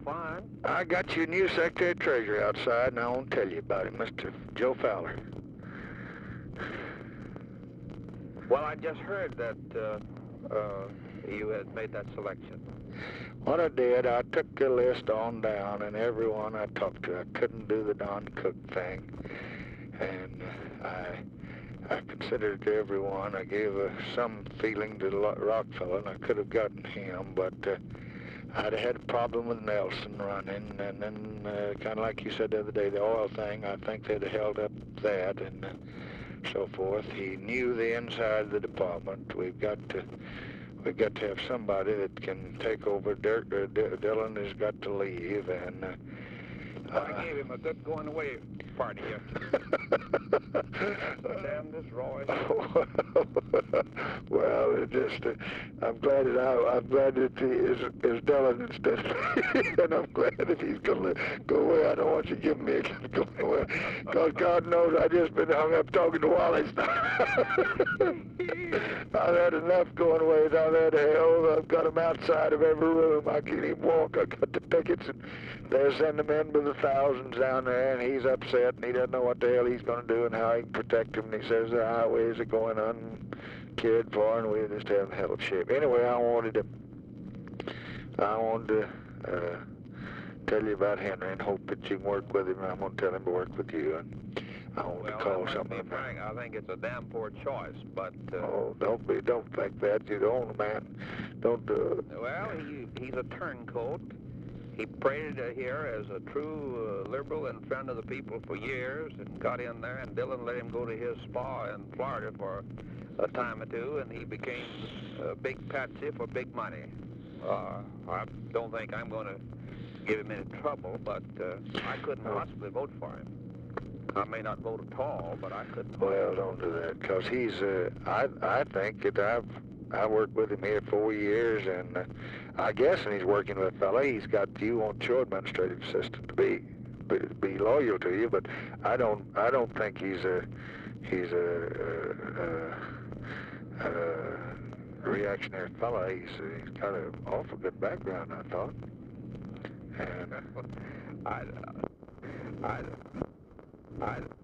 fine. I got your new Secretary of Treasury outside, and I want to tell you about him, Mr. Joe Fowler. Well, I just heard that you had made that selection. What I did, I took the list on down, and everyone I talked to, I couldn't do the Don Cook thing, and I considered everyone. I gave some feeling to Rockefeller, and I could have gotten him, but I'd had a problem with Nelson running, and then kind of like you said the other day, the oil thing, I think they'd have held up that and so forth. He knew the inside of the department. We've got to have somebody that can take over. Dillon has got to leave, and I gave him a good going away party yesterday. Damn this Roy. Well, it just I'm glad that he is Dillon instead of me, and I'm glad that he's gonna go away. I don't want you giving me a go away, because God knows I just been hung up talking to Wallace. I've had enough going away down there to hell. I've got him outside of every room. I can't even walk. I got the pickets, and they're sending men by the thousands down there, and he's upset, and he doesn't know what the hell he's going to do and how he can protect him. And he says the highways are going uncared for, and we're just having hell of shape. Anyway, I wanted to tell you about Henry and hope that you can work with him. I'm going to tell him to work with you. And I want to call something. Frank, I think it's a damn poor choice, but... Oh, don't think that. You're the only man. Don't do it. Well, he's a turncoat. He paraded here as a true liberal and friend of the people for years, and got in there, and Dillon let him go to his spa in Florida for a time or two, and he became a big patsy for big money. I don't think I'm going to give him any trouble, but I couldn't possibly vote for him. I may not vote at all, but I couldn't vote. Well, don't do that, because he's, I think that I worked with him here 4 years, and I guess when he's working with a fella, he's got, you want your administrative assistant to be loyal to you, but I don't think he's a reactionary fella. He's got an awful good background, I thought. And I